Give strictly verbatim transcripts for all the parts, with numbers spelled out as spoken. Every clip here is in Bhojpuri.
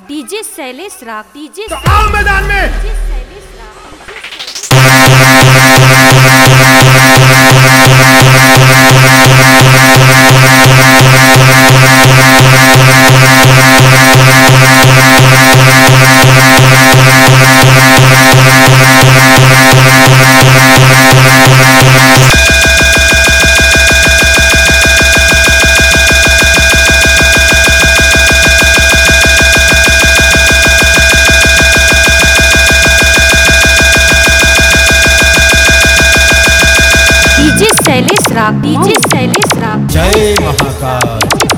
डीजे शैलेश राग डीजे तो आओ मैदान में। डीजे शैलेश राग डीजे शैलेश राग डीजे शैलेश राग जय महाकाल।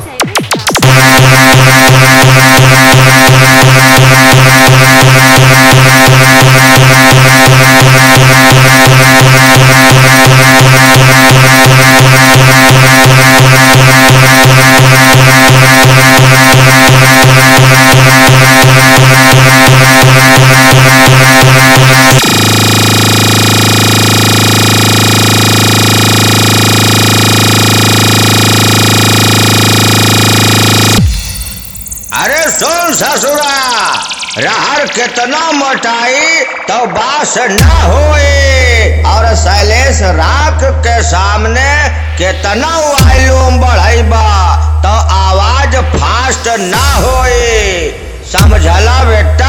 अरे सुन ससुरा, रहर कितना मोटाई तो बास ना होए, और शैलेश राख के सामने कितना वॉल्यूम बढ़ाइबा तो आवाज फास्ट ना होए। समझला बेटा?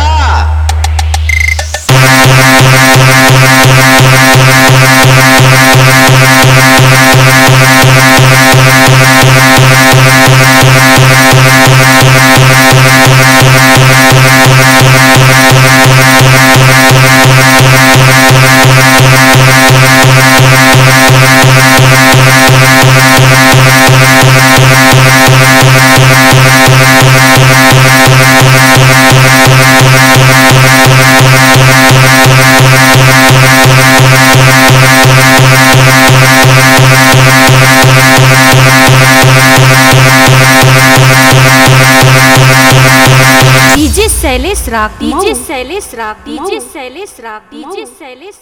डीजे शैलेश राग डीजे शैलेश राग डीजे शैलेश राग डीजे शैलेश